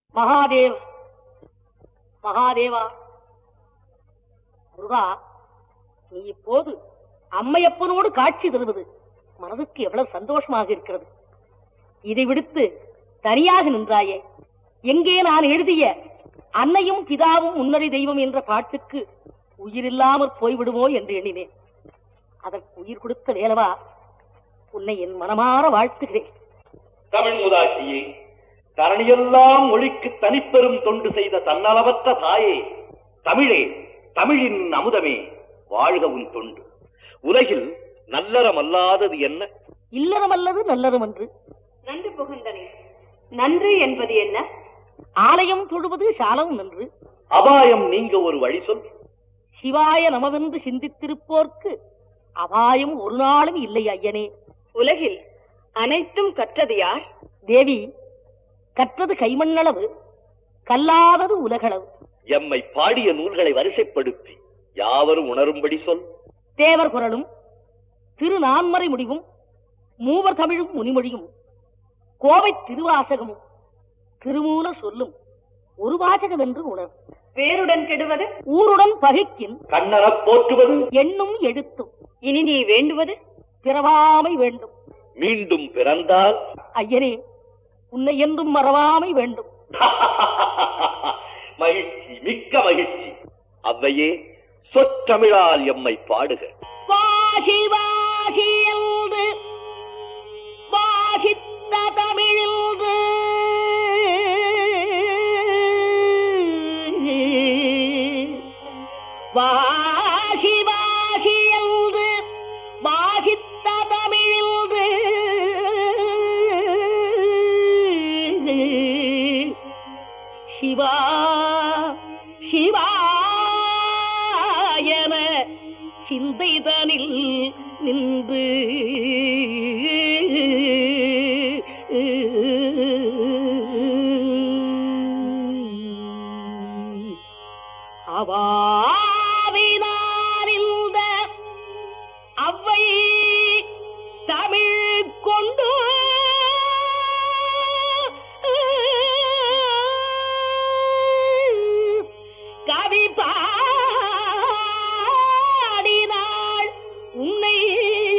மகாதேவ், மகாதேவா, முருகா, நீ இப்போது அம்மையப்பனோடு காட்சி தருவது மனதுக்கு எவ்வளவு சந்தோஷமாக இருக்கிறது. இதை விடுத்து தனியாக நின்றாயே, எங்கே நான் எழுதிய அன்னையும் பிதாவும் முன்னறி தெய்வம் என்ற பாட்டுக்கு உயிரில்லாமல் போய்விடுமோ என்று எண்ணினேன். அதற்கு உயிர் கொடுத்த வேலவா, உன்னை என் மனமாற வாழ்த்துகிறேன். தமிழ் முதாட்சியே, தரணியெல்லாம் மொழிக்கு தனிப்பெரும் தொண்டு செய்த தன்னலவற்ற தாயே, தமிழே, தமிழின் அமுதமே, வாழ்க உன் தொண்டு. உலகில் நல்லறம் அல்லாதது என்ன? இல்லறம் அல்லது நல்லறம் என்று. நன்று புகந்தனே, நன்று என்பது என்ன? ஆலயம் தொழுவது சாலம் நன்று. அபாயம் நீங்க ஒரு வழி சொல். சிவாய நமவென்று சிந்தித்திருப்போர்க்கு அபாயம் ஒரு நாளும் இல்லை ஐயனே. உலகில் அனைத்தும் கற்றது யார்? தேவி, கற்றது கைமண்ணளவு, கல்லாதது உலகளவு. எம்மை பாடிய நூல்களை வரிசைப்படுத்தி யாவரும் உணரும்படி சொல். தேவர் குரலும், திருநான்மறை முடிவும், மூவர் தமிழும் முனிமொழியும், கோவை திருவாசகமும், திருமூல சொல்லும் ஒரு வாசகம் என்று உணர். பேருடன் கெடுவது? ஊருடன் பகைக்கின் கண்ணறப் போற்றுவது? எண்ணும் எழுத்தும். இனி நீ வேண்டுவது? பிறவாமை வேண்டும். மீண்டும் பிறந்தால்? ஐயனே, உன்னை என்றும் மறவாமை வேண்டும். மகிழ்ச்சி, மிக்க மகிழ்ச்சி. அவ்வையே, சொற்றமிழால் எம்மை பாடுக. வாசி வாசி என்று வாசித்த தமிழில்து வாசி வாசி என்று வாசித்த தமிழில்து சிவா சிவா என சிந்தைதனில் நின்று அவாவினாரிந்த அவ்வை தமிழ் கொண்டு கவி பாடினாள் உன்னை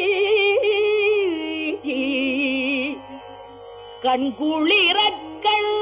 கண்குளிரக் கண்